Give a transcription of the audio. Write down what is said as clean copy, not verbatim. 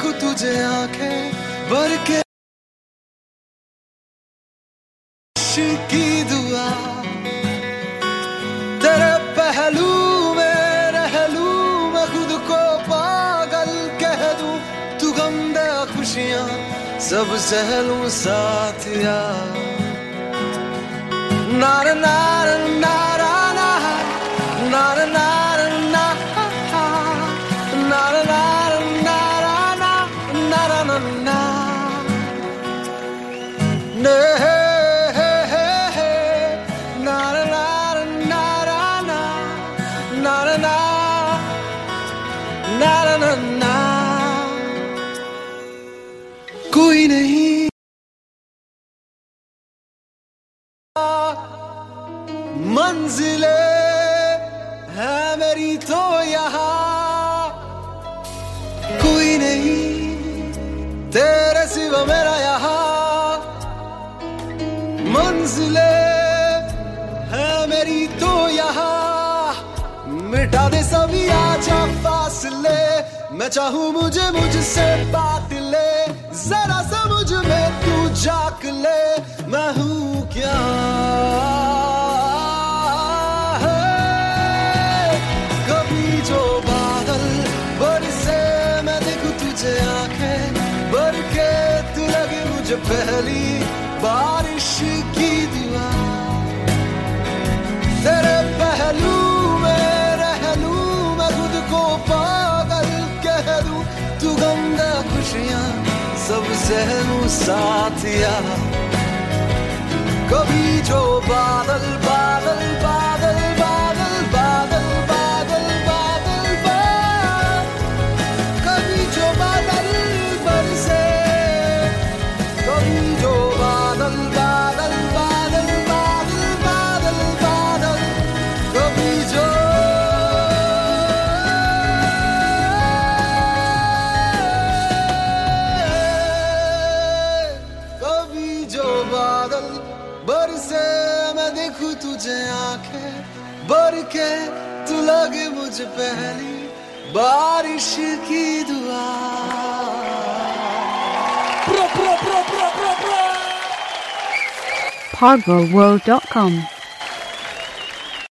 देखूं तुझे आंखें भर के की दुआ तेरे पहलू में रह लूं मैं खुद को पागल कह दूं तू गम दे खुशियां सब सह लूं साथिया नारा नारा नारा नारा नारा नारा नारा नारा नारा नारा कोई नहीं मंजिले है मेरी तो यहाँ कोई नहीं तेरे सिवा मेरा यहाँ मंजिले है मेरी तो यहाँ मिटा दे सभी आजा फासले मैं चाहूँ मुझे मुझसे बात ले जरा सा मुझ में तू झांक ले मैं हूँ क्या कभी जो बादल बरसे मैं देखूं तुझे आंखें भर के तू लगे मुझे पहली बारिश की दुआ तेरे पहलू में रह लूं मैं खुद को पागल कह दूं तू गम दे खुशियां सब सह लूं साथिया कभी जो बादल बादल बादल बादल बादल बादल बादल बादल कभी जो बादल बरसे कभी जो बादल बादल बादल बादल बादल बादल कभी जो बादल बरसे मैं देखूं तुझे आंखें भर के तू लगे मुझे पहली बारिश की दुआ PargoWorld.com